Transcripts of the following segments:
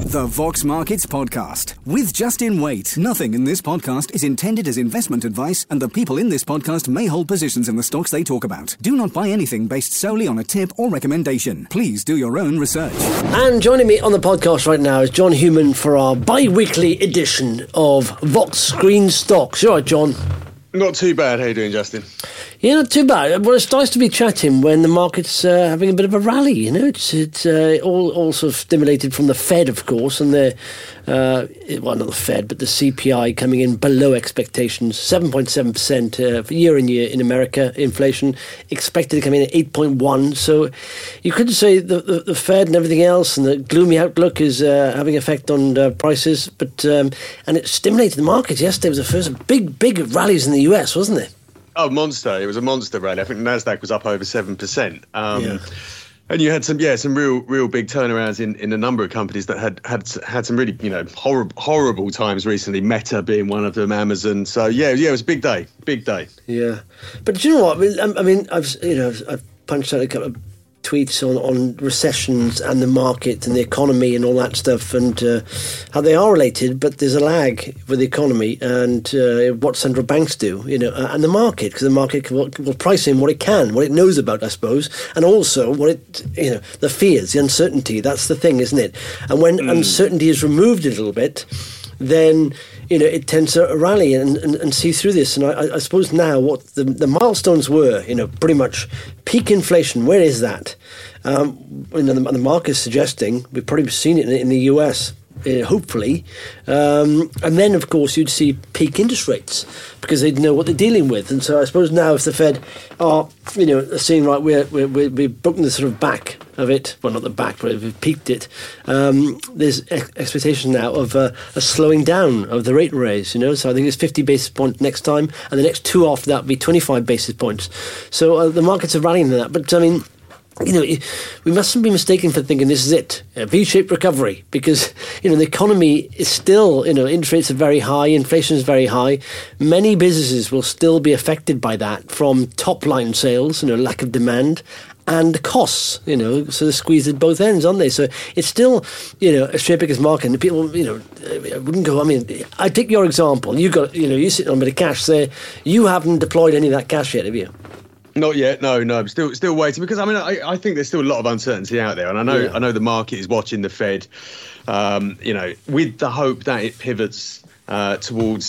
The Vox Markets Podcast with Justin Waite. Nothing in this podcast is intended as investment advice, and the people in this podcast may hold positions in the stocks they talk about. Do not buy anything based solely on a tip or recommendation. Please do your own research. And joining me on the podcast right now is John Human for our bi-weekly edition of Vox Green Stocks. You all right, John? Not too bad. How you doing, Justin? Yeah, not too bad. Well, it's nice to be chatting when the market's having a bit of a rally. You know, it's all sort of stimulated from the Fed, of course, and well, not the Fed, but the CPI coming in below expectations, 7.7% year on year in America. Inflation expected to come in at 8.1. So you could say the Fed and everything else, and the gloomy outlook is having effect on prices. But and it stimulated the markets. Yesterday was the first big rallies in the US, wasn't it? Oh, monster! It was a monster rally. I think the Nasdaq was up over 7%. And you had some real big turnarounds in a number of companies that had some really horrible times recently. Meta being one of them, Amazon. So it was a big day. Yeah, but do you know what? I mean, I've punched out a couple of tweets on recessions and the market and the economy and all that stuff, and how they are related, but there's a lag with the economy and what central banks do, and the market, because the market will price in what it knows about, I suppose, and also what the fears, the uncertainty. That's the thing, isn't it? And when uncertainty is removed a little bit, then it tends to rally and see through this. And I suppose now what the milestones were, pretty much peak inflation. Where is that? The market is suggesting we've probably seen it in the US. Hopefully, and then of course you'd see peak interest rates because they'd know what they're dealing with. And so I suppose now if the Fed are saying right, we're booking the sort of back of it, well not the back, but we've peaked it. There's expectation now of a slowing down of the rate raise. So I think it's 50 basis points next time, and the next two after that will be 25 basis points. So the markets are rallying to that, but I mean, we mustn't be mistaken for thinking this is it, a V-shaped recovery, because, the economy is still, interest rates are very high, inflation is very high. Many businesses will still be affected by that from top-line sales, lack of demand, and costs, so they're squeezed at both ends, aren't they? So it's still, a straight biggest market, and people, wouldn't go, I take your example, you got, you sit on a bit of cash there, you haven't deployed any of that cash yet, have you? Not yet. No. I'm still waiting because I think there's still a lot of uncertainty out there, and I know the market is watching the Fed, with the hope that it pivots towards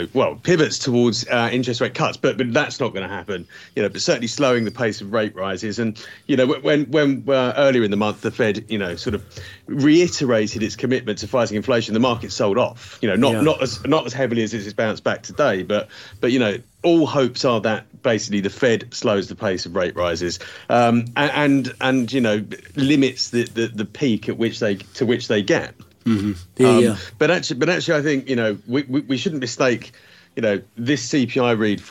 interest rate cuts, but that's not going to happen. But certainly slowing the pace of rate rises, and when earlier in the month the Fed sort of reiterated its commitment to fighting inflation, the market sold off. Not as heavily as it's bounced back today, but all hopes are that basically the Fed slows the pace of rate rises, and limits the peak at which they get. Mm-hmm. But actually, I think we shouldn't mistake this CPI read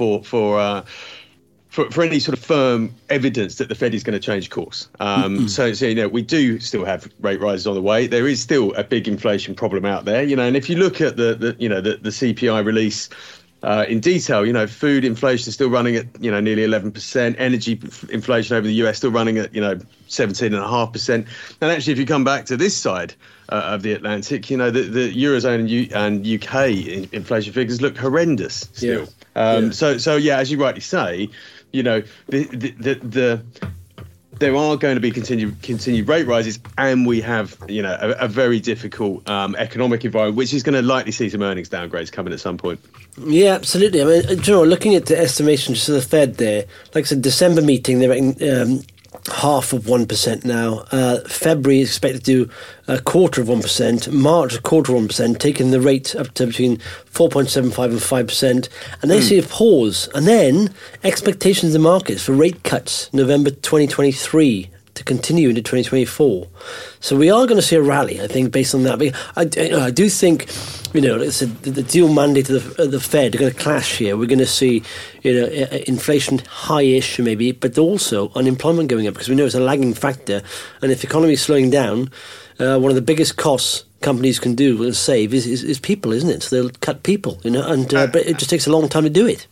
for any sort of firm evidence that the Fed is going to change course. So we do still have rate rises on the way. There is still a big inflation problem out there, and if you look at the CPI release in detail, food inflation is still running at nearly 11%. Energy inflation over the US still running at 17.5%. And actually, if you come back to this side of the Atlantic, the Eurozone and UK inflation figures look horrendous still. So as you rightly say, there are going to be continued rate rises, and we have a very difficult economic environment, which is going to likely see some earnings downgrades coming at some point. Yeah, absolutely. I mean, looking at the estimations of the Fed there, like I said, December meeting, they're making half of 1% now. February is expected to do a quarter of 1%. March, a quarter of 1%, taking the rate up to between 4.75 and 5%. And they see a pause. And then expectations in the markets for rate cuts November 2023 to continue into 2024. So we are going to see a rally, I think, based on that. I do think, the dual mandate of the Fed are going to clash here. We're going to see, inflation high-ish maybe, but also unemployment going up, because we know it's a lagging factor. And if the economy is slowing down, one of the biggest costs companies can do and save is people, isn't it? So they'll cut people, but it just takes a long time to do it.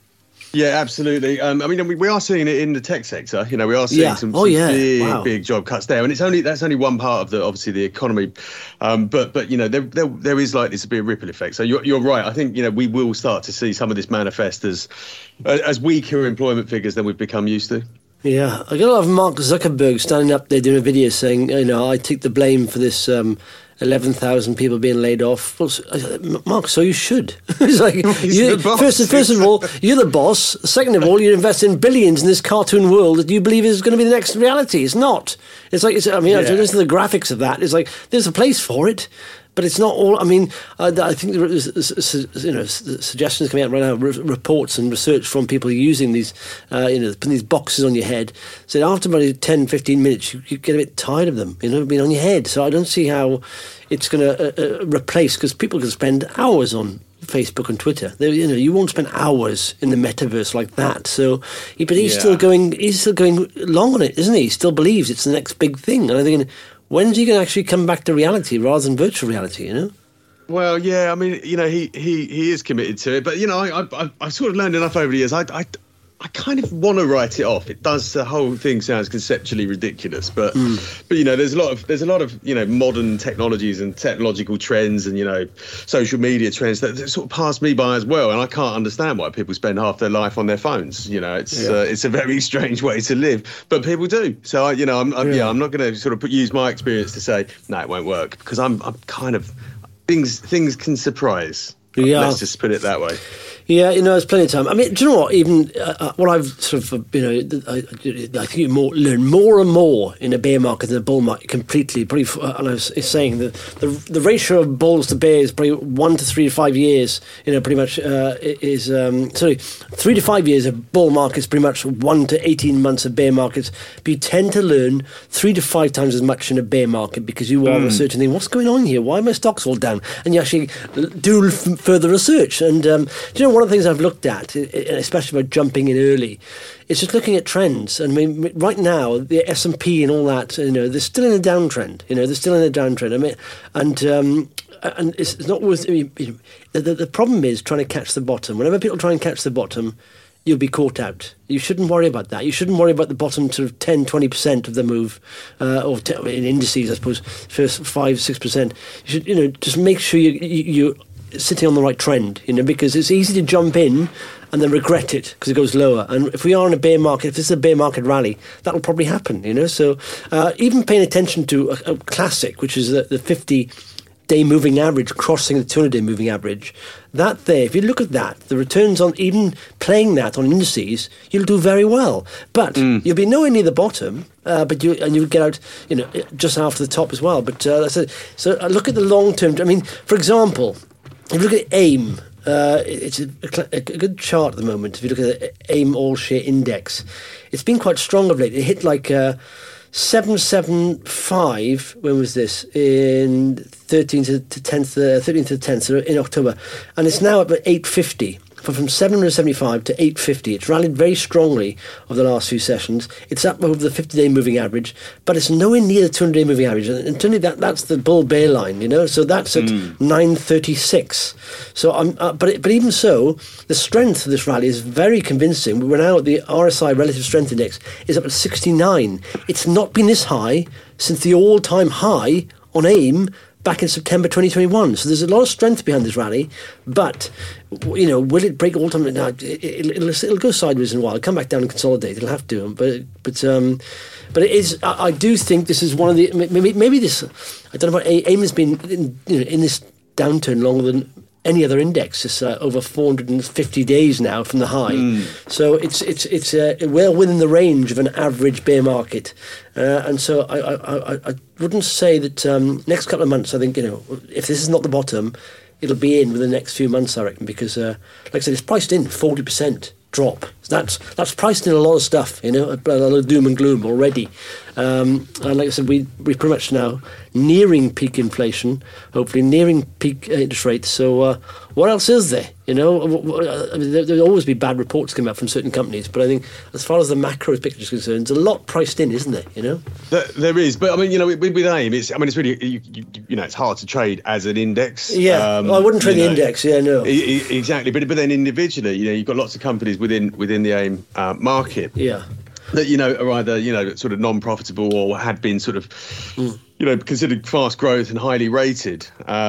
Yeah, absolutely. I mean, we are seeing it in the tech sector. We are seeing some big job cuts there, and that's only one part of obviously the economy. But there is likely to be a ripple effect. So you're right. I think we will start to see some of this manifest as weaker employment figures than we've become used to. Yeah, I got a lot of Mark Zuckerberg standing up there doing a video saying, I take the blame for this 11,000 people being laid off. Well, Mark, so you should. It's like, first of all, you're the boss. Second of all, you invest in billions in this cartoon world that you believe is going to be the next reality. It's not. It's like, I listen to the graphics of that. It's like, there's a place for it. But it's not all. I mean, I think there's suggestions coming out right now, reports and research from people using these, putting these boxes on your head. So after about 10, 15 minutes, you get a bit tired of them, being on your head. So I don't see how it's going to replace, because people can spend hours on Facebook and Twitter. You won't spend hours in the metaverse like that. So, but he's still going long on it, isn't he? He still believes it's the next big thing. And I'm thinking, when's he going to actually come back to reality rather than virtual reality, Well, yeah, I mean, he is committed to it. But, I've sort of learned enough over the years. I kind of want to write it off. The whole thing sounds conceptually ridiculous. But there's a lot of modern technologies and technological trends and, social media trends that sort of pass me by as well. And I can't understand why people spend half their life on their phones. It's a very strange way to live, but people do. So, I'm not going to sort of use my experience to say, no, it won't work, because I'm kind of, things can surprise. Yeah. Let's just put it that way. Yeah, there's plenty of time. I mean, do you know what? Even what I've sort of, I think you learn more and more in a bear market than a bull market completely. And I was saying that the ratio of bulls to bears probably 1 to 3 to 5 years. Pretty much is 3 to 5 years of bull markets, pretty much 1 to 18 months of bear markets. But you tend to learn 3 to 5 times as much in a bear market, because you are researching, thinking, what's going on here? Why are my stocks all down? And you actually do further research. And one of the things I've looked at, especially by jumping in early, is just looking at trends. I mean, right now, the S&P and all that, they're still in a downtrend. They're still in a downtrend. I mean, and it's not worth. The problem is trying to catch the bottom. Whenever people try and catch the bottom, you'll be caught out. You shouldn't worry about that. You shouldn't worry about the bottom sort of 10, 20% of the move, or in indices, I suppose, first 5, 6%. You should, just make sure you're sitting on the right trend, because it's easy to jump in and then regret it because it goes lower. And if we are in a bear market, if this is a bear market rally, that'll probably happen, So even paying attention to a classic, which is the 50-day moving average crossing the 200-day moving average, that there, if you look at that, the returns on even playing that on indices, you'll do very well. But you'll be nowhere near the bottom, but you'll get out, just after the top as well. But that's it. So look at the long term. I mean, for example, if you look at AIM, it's a good chart at the moment. If you look at the AIM All-Share Index, it's been quite strong of late. It hit like 775, when was this? In 13th to the 10th, so in October. And it's now up at 850. From 775 to 850. It's rallied very strongly over the last few sessions. It's up over the 50-day moving average, but it's nowhere near the 200-day moving average. And certainly that's the bull-bear line, So that's at 936. So, but even so, the strength of this rally is very convincing. We're now at the RSI Relative Strength Index is up at 69. It's not been this high since the all-time high on AIM back in September 2021. So there's a lot of strength behind this rally, but will it break all time? No, it'll go sideways in a while. It'll come back down and consolidate. It'll have to, but it is. I do think this is one of the maybe this. I don't know about AIM has been in this downturn longer than any other index. It's over 450 days now from the high. So it's well within the range of an average bear market. And so I wouldn't say that next couple of months, I think, if this is not the bottom, it'll be in within the next few months, I reckon, because, like I said, it's priced in 40% drop. That's priced in a lot of stuff, a lot of doom and gloom already. And like I said, we're pretty much now nearing peak inflation, hopefully nearing peak interest rates. So what else is there? I mean, there'll always be bad reports coming out from certain companies, but I think as far as the macro picture is concerned, there's a lot priced in, isn't there? There is, but I mean, with AIM, it's really, it's hard to trade as an index. Yeah, I wouldn't trade the index. Yeah, no, exactly. But then individually, you've got lots of companies within the AIM market. Yeah. That are either sort of non-profitable or had been sort of considered fast growth and highly rated.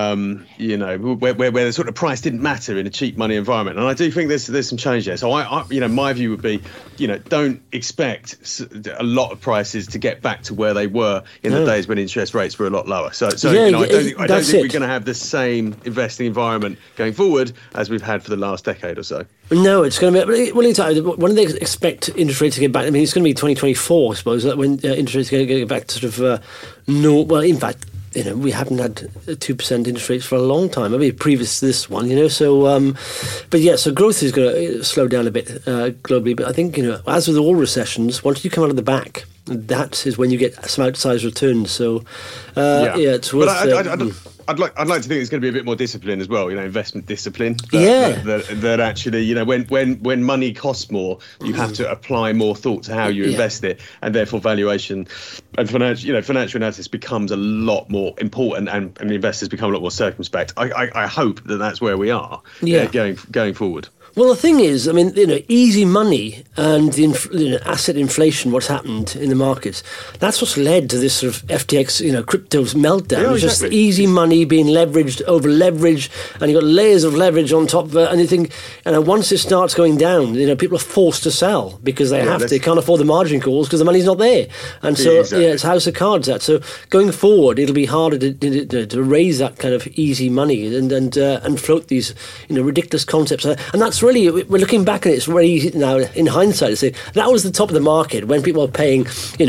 Where the sort of price didn't matter in a cheap money environment. And I do think there's some change there. So I my view would be don't expect a lot of prices to get back to where they were in the days when interest rates were a lot lower. So I don't think we're going to have the same investing environment going forward as we've had for the last decade or so. No, it's going to be. When do they expect interest rates to get back? I mean, it's going to be 2024, I suppose, when interest rates are going to get back to sort of no. Well, in fact, we haven't had 2% interest rates for a long time. I mean, previous to this one, So, but yeah, so growth is going to slow down a bit globally. But I think as with all recessions, once you come out of the back, that is when you get some outsized returns. So, it's worth. But I'd like to think it's going to be a bit more discipline as well. Investment discipline. That actually, when money costs more, you have to apply more thought to how you invest it, and therefore valuation and financial analysis becomes a lot more important, and investors become a lot more circumspect. I hope that's where we are. Going forward. Well, the thing is, I mean, easy money and the asset inflation, what's happened in the markets, that's what's led to this sort of FTX, crypto's meltdown. Yeah, it's just easy money being leveraged, over leveraged, and you've got layers of leverage on top of it. And you think, once it starts going down, people are forced to sell because they have to. They can't afford the margin calls because the money's not there. And so, it's house of cards that. So going forward, it'll be harder to raise that kind of easy money and float these, ridiculous concepts. And that's really, we're looking back at it, it's very easy now in hindsight to say that was the top of the market when people were paying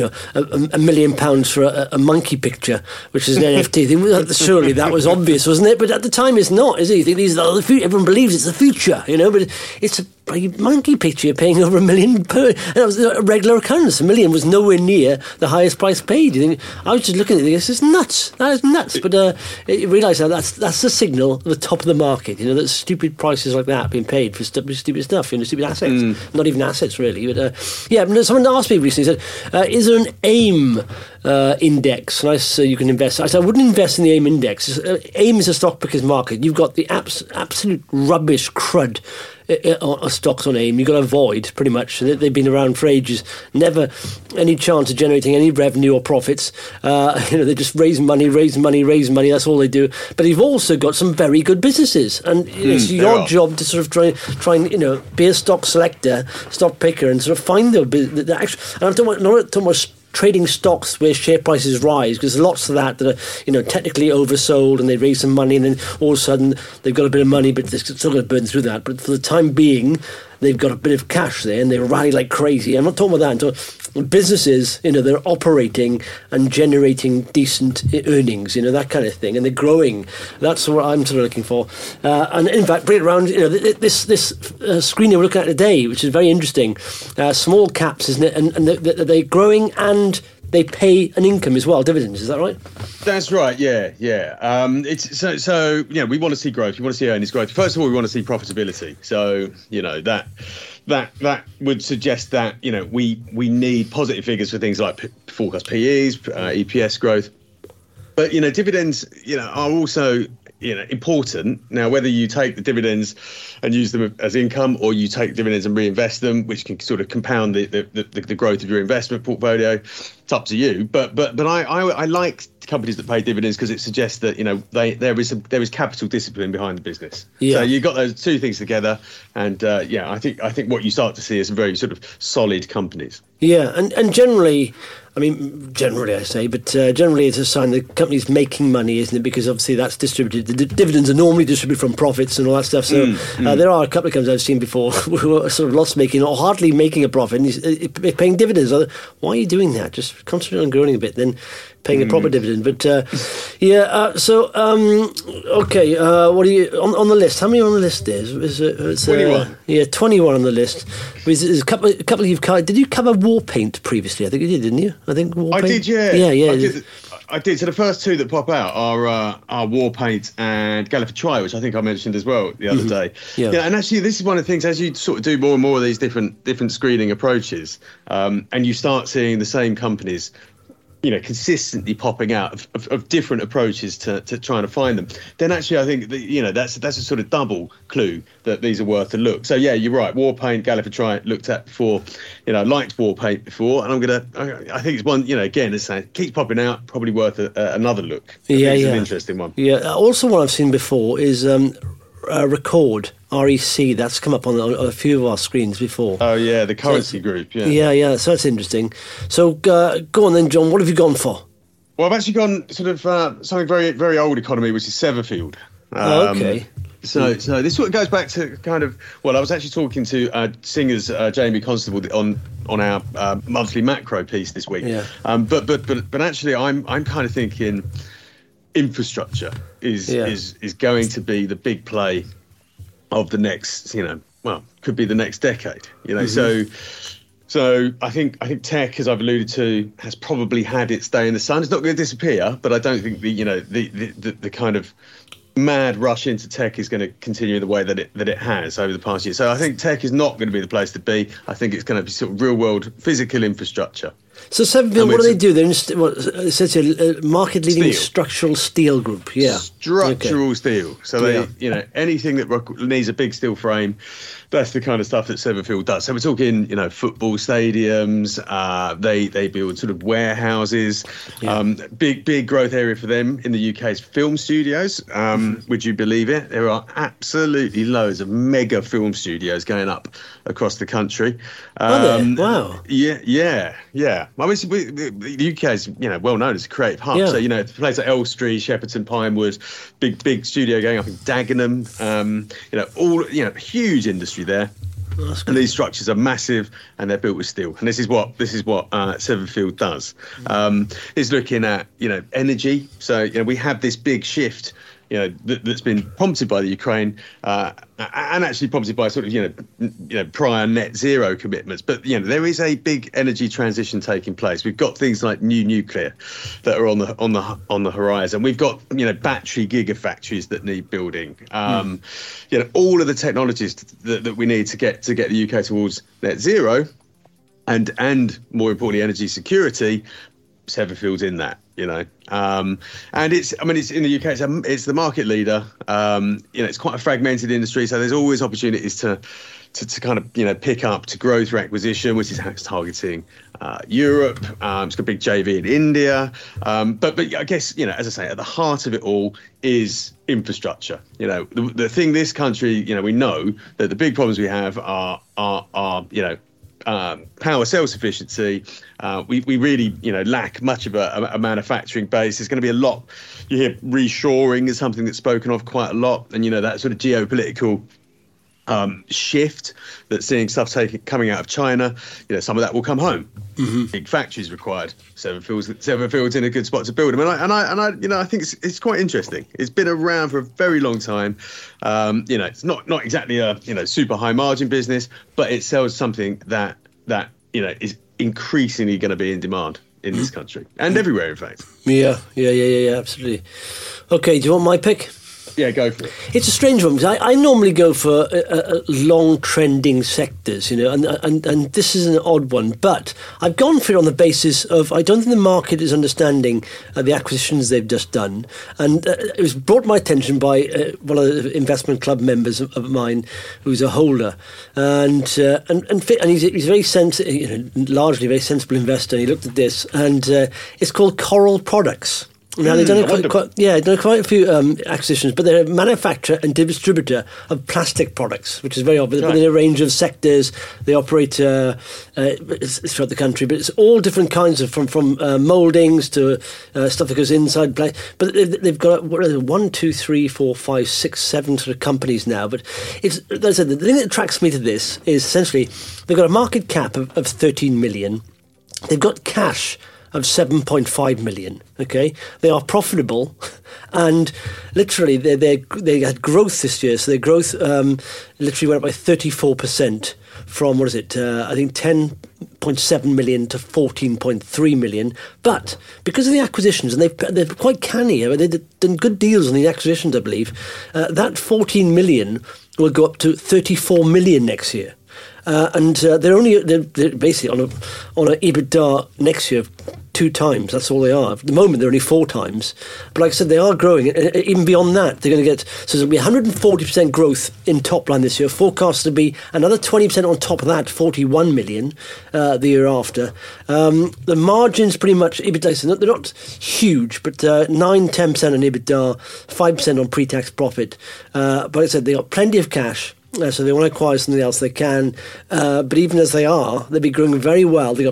$1 million for a monkey picture, which is an NFT. Surely that was obvious, wasn't it? But at the time it's not, is it? You think these are the future, everyone believes it's the future, but it's a monkey picture paying over $1 million per, and that was a regular occurrence. $1 million was nowhere near the highest price paid. You think, I was just looking at it, this is nuts. That is nuts. But you realise now that's the signal at the top of the market. That stupid prices like that being paid for stupid stuff, stupid assets. Not even assets really. But someone asked me recently, said, is there an AIM index? And I said, you can invest. I said, I wouldn't invest in the AIM index. AIM is a stock pickers market. You've got the absolute rubbish crud stocks on AIM. You've got to avoid, pretty much. They've been around for ages. Never any chance of generating any revenue or profits. They just raise money. That's all they do. But you've also got some very good businesses. And it's your job to sort of try and be a stock selector, stock picker, and sort of find the actual. And I'm not talking about trading stocks where share prices rise, because there's lots of that are technically oversold and they raise some money and then all of a sudden they've got a bit of money but they're still going to burn through that. But for the time being, they've got a bit of cash there and they rally like crazy. I'm not talking about that. I'm talking businesses, they're operating and generating decent earnings, that kind of thing, and they're growing. That's what I'm sort of looking for. And in fact, bring it around, this screen we're looking at today, which is very interesting. Small caps, isn't it? And they're growing and they pay an income as well, dividends. Is that right? That's right. Yeah. It's so we want to see growth. We want to see earnings growth. First of all, we want to see profitability. So that would suggest that we need positive figures for things like forecast PEs, EPS growth. But dividends are also important. Now, whether you take the dividends and use them as income, or you take dividends and reinvest them, which can sort of compound the growth of your investment portfolio, it's up to you. But I like companies that pay dividends because it suggests that there is capital discipline behind the business. So you've got those two things together, and I think what you start to see is some very sort of solid companies. Yeah, and generally, generally I say, but generally it's a sign the company's making money, isn't it? Because obviously that's distributed. The dividends are normally distributed from profits and all that stuff. So there are a couple of companies I've seen before who are sort of loss-making or hardly making a profit and paying dividends. Why are you doing that? Just concentrate on growing a bit. Then paying a proper dividend. But okay, what are you on the list? How many on the list is it? 21. 21 on the list. There's a couple you've covered. Did you cover war paint previously? I think you did, didn't you? I think war paint. I did, yeah. Yeah. I did. So the first two that pop out are war paint and Galliford Try, which I think I mentioned as well the other day. Yeah. And actually, this is one of the things as you sort of do more and more of these different screening approaches, and you start seeing the same companies, consistently popping out of different approaches to trying to find them. Then actually, I think that, that's a sort of double clue that these are worth a look. So yeah, you're right. War paint, Galliford Try looked at before. Liked war paint before, and I think it's one. Again, as I say, keeps popping out. Probably worth another look. It's an interesting one. Yeah. Also, what I've seen before is Record. REC, that's come up on a few of our screens before. Oh yeah, the currency group. Yeah. So that's interesting. So go on then, John. What have you gone for? Well, I've actually gone sort of something very, very old economy, which is Severfield. Okay. So this sort of goes back to kind of, well, I was actually talking to Singer's Jamie Constable on our monthly macro piece this week. Yeah. But actually, I'm kind of thinking infrastructure is going to be the big play of the next, could be the next decade. So I think tech, as I've alluded to, has probably had its day in the sun. It's not going to disappear, but I don't think the kind of mad rush into tech is going to continue in the way that it has over the past year. So I think tech is not going to be the place to be. I think it's going to be sort of real world physical infrastructure. So Severfield, what do they do? They're it says here, market leading structural steel group. Yeah, structural steel. So they, anything that needs a big steel frame, that's the kind of stuff that Severfield does. So we're talking, football stadiums. They build sort of warehouses. Big growth area for them in the UK is film studios. Would you believe it? There are absolutely loads of mega film studios going up across the country. Are there? Wow. Yeah. I mean, the UK is, well known as a creative hub. So, places like Elstree, Shepperton, Pinewood, big studio going up in Dagenham. Huge industry there. And these structures are massive and they're built with steel. And this is what Severfield does. It's looking at, energy. So, we have this big shift, that's been prompted by the Ukraine and actually prompted by sort of, prior net zero commitments. But, there is a big energy transition taking place. We've got things like new nuclear that are on the horizon. We've got, battery gigafactories that need building. All of the technologies that we need to get the UK towards net zero and more importantly, energy security. Severfield's in that, and it's in the UK. It's the market leader. It's quite a fragmented industry, so there's always opportunities to kind of pick up to grow through acquisition, which is how it's targeting Europe. It's got a big JV in India, but I guess as I say, at the heart of it all is infrastructure. The thing this country, we know that the big problems we have are power self-sufficiency. We really, lack much of a manufacturing base. There's going to be a lot. You hear reshoring is something that's spoken of quite a lot, and that sort of geopolitical shift that's seeing stuff coming out of China. Some of that will come home. Big factories required. Severfield's in a good spot to build them, and I think it's quite interesting. It's been around for a very long time. It's not exactly a super high margin business, but it sells something that is increasingly going to be in demand in this country and everywhere, in fact. Yeah, absolutely. Okay, do you want my pick? Yeah, go for it. It's a strange one because I normally go for long trending sectors, and this is an odd one. But I've gone for it on the basis of I don't think the market is understanding the acquisitions they've just done, and it was brought to my attention by one of the investment club members of mine, who's a holder, and he's very largely very sensible investor. And he looked at this, and it's called Coral Products. Now, they've done quite a few acquisitions, but they're a manufacturer and distributor of plastic products, which is very obvious. Right. But in a range of sectors, they operate throughout the country, but it's all different kinds of from mouldings to stuff that goes inside. But they've got 1, 2, 3, 4, 5, 6, 7 sort of companies now. But it's, as I said, the thing that attracts me to this is essentially they've got a market cap of 13 million. They've got cash of 7.5 million. Okay, they are profitable, and literally they had growth this year. So their growth literally went up by 34% from I think 10.7 million to 14.3 million. But because of the acquisitions, and they're quite canny. I mean, they've done good deals on the acquisitions, I believe. That 14 million will go up to 34 million next year. And they're basically on a EBITDA next year of 2 times. That's all they are. At the moment, they're only 4 times. But like I said, they are growing. Even beyond that, they're going to get... So there'll be 140% growth in top line this year. Forecast to be another 20% on top of that, 41 million the year after. The margins pretty much... EBITDA, they're not huge, but 9-10% on EBITDA, 5% on pre-tax profit. But like I said, they got plenty of cash. So they want to acquire something else, they can. But even as they are, they'll be growing very well. They got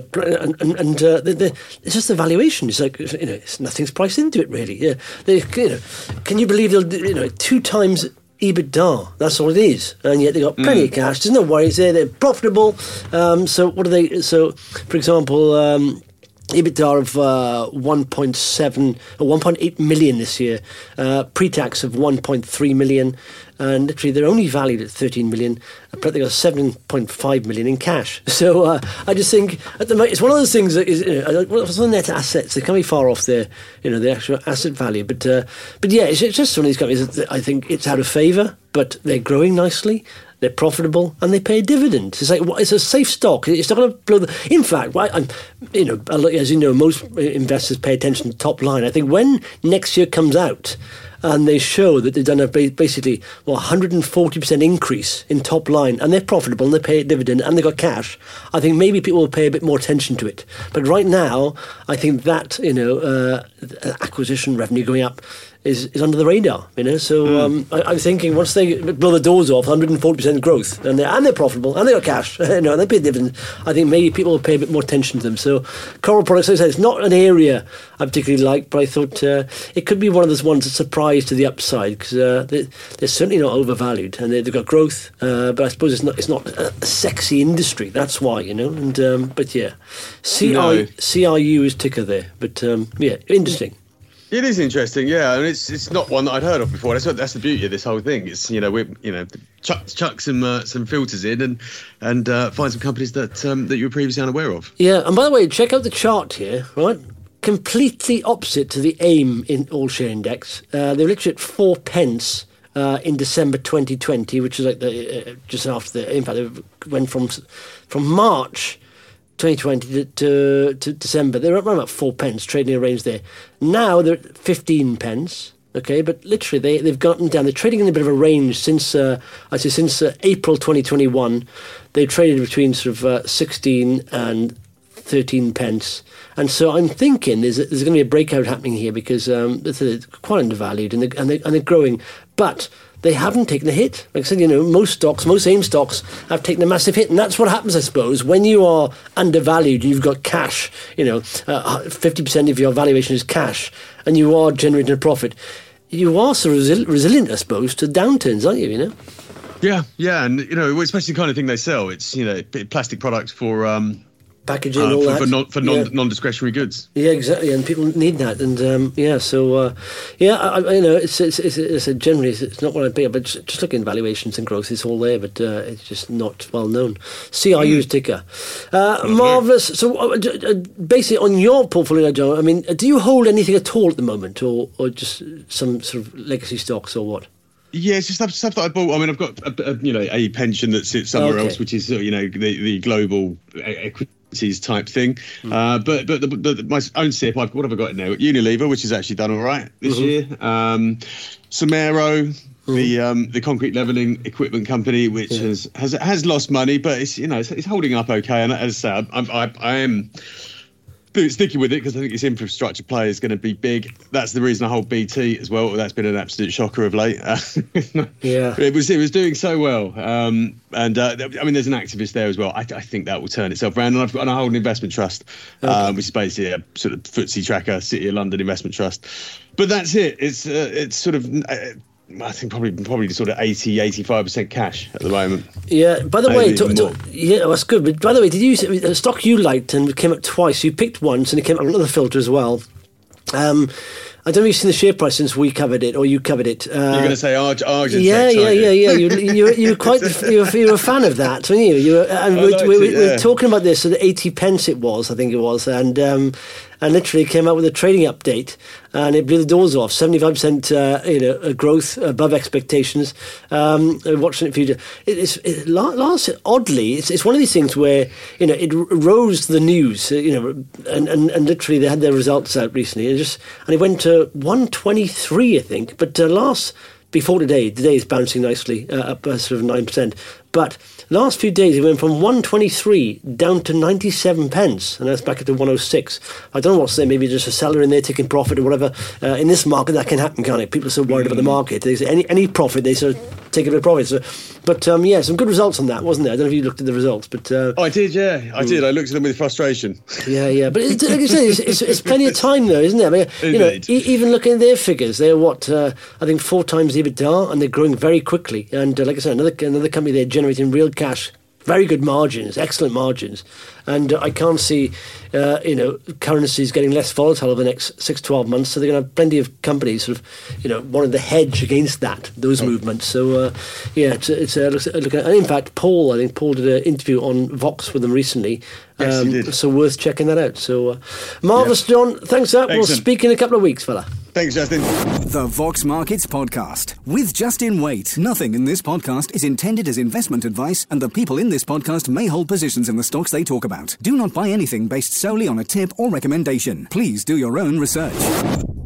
it's just the valuation. It's like nothing's priced into it really. Yeah, can you believe they'll 2 times EBITDA? That's all it is, and yet they got plenty of cash. There's no worries there. They're profitable. So what are they? So for example. EBITDA of 1.7 or 1.8 million this year, pre-tax of 1.3 million, and literally they're only valued at 13 million, but they got 7.5 million in cash. So I just think at the moment it's one of those things that is what's the net assets? They can't be far off their the actual asset value, but yeah, it's just one of these companies that I think it's out of favour, but they're growing nicely. They're profitable and they pay a dividend. It's like it's a safe stock. It's not going to blow the. In fact, as you know, most investors pay attention to top line. I think when next year comes out and they show that they've done a basically 140% increase in top line and they're profitable and they pay a dividend and they've got cash, I think maybe people will pay a bit more attention to it. But right now, I think that acquisition revenue going up is under the radar, So I'm thinking once they blow the doors off, 140% growth, and they're profitable, and they got cash, and they pay dividends. I think maybe people will pay a bit more attention to them. So Coral Products, as I said, it's not an area I particularly like, but I thought it could be one of those ones that surprised to the upside because they're certainly not overvalued, and they've got growth. But I suppose it's not a sexy industry. That's why, And but yeah, CRU is ticker there, but yeah, interesting. It is interesting, yeah. I mean, it's not one that I'd heard of before. That's the beauty of this whole thing. It's chuck some filters in and find some companies that you were previously unaware of. Yeah, and by the way, check out the chart here, right? Completely opposite to the AIM in All Share Index. They're literally at 4 pence in December 2020, which is like just after the. In fact, they went from March 2020 to December, they're up around about 4 pence, trading a range there. Now they're at 15 pence, okay, but literally they've gotten down. They're trading in a bit of a range since April 2021. They've traded between sort of 16 and 13 pence. And so I'm thinking there's going to be a breakout happening here because they're quite undervalued and they're growing, but they haven't taken a hit. Like I said, most AIM stocks have taken a massive hit, and that's what happens, I suppose, when you are undervalued. You've got cash. 50% of your valuation is cash, and you are generating a profit. You are sort of resilient, I suppose, to downturns, aren't you? Yeah, and especially the kind of thing they sell. It's plastic products for. Packaging, all that for non-discretionary goods. Yeah, exactly, and people need that, and it's generally it's not what I pay, but just looking at valuations and growth, it's all there, but it's just not well known. CRU's ticker, marvelous. So basically, on your portfolio, John, I mean, do you hold anything at all at the moment, or just some sort of legacy stocks, or what? Yeah, it's just stuff that I bought. I mean, I've got a pension that sits somewhere else, which is the global equities type thing. But my own SIP, what have I got in there? Unilever, which has actually done all right this year. Somero, the concrete levelling equipment company, which has lost money, but it's holding up okay. And as I say, I am sticking with it because I think its infrastructure play is going to be big. That's the reason I hold BT as well. That's been an absolute shocker of late. It was doing so well. I mean, there's an activist there as well. I think that will turn itself around. And I hold an investment trust, which is basically a sort of FTSE tracker, City of London investment trust. But that's it. It's sort of I think probably sort of 80-85% cash at the moment. Yeah. By the way, yeah, that's good. But by the way, did you a stock you liked and it came up twice? You picked once and it came up another filter as well. I don't know if you've seen the share price since we covered it or you covered it. You're going to say Argentex, yeah. You were quite you were a fan of that, weren't you? We were talking about this at 80 pence. It was, I think it was, and literally came out with a trading update, and it blew the doors off. 75% growth above expectations. Watching it for you, oddly, it's one of these things where it rose the news, and literally they had their results out recently, and it went to 123, I think. But before today is bouncing nicely up sort of 9%. But last few days it went from 123 down to 97 pence, and that's back up to 106. I don't know what's there. Maybe just a seller in there taking profit or whatever. In this market, that can happen, can't it? People are so worried about the market. They say any profit, they sort of take a bit of profit. So, but some good results on that, wasn't there? I don't know if you looked at the results, but I did. Yeah, I did. I looked at them with frustration. Yeah. But like I say, it's plenty of time though, isn't it? I mean, even looking at their figures, they're I think 4 times EBITDA, and they're growing very quickly. And like I said, another company they're generating real cash. Very good margins, excellent margins, and I can't see, currencies getting less volatile over the next 6-12 months. So they're going to have plenty of companies sort of, wanting to hedge against those movements. So it's looking at. And in fact, Paul did an interview on Vox with them recently. Yes, he did. So worth checking that out. So marvellous, John. Thanks for that. Excellent. We'll speak in a couple of weeks, fella. Thanks, Justin. The Vox Markets Podcast with Justin Waite. Nothing in this podcast is intended as investment advice, and the people in this podcast may hold positions in the stocks they talk about. Do not buy anything based solely on a tip or recommendation. Please do your own research.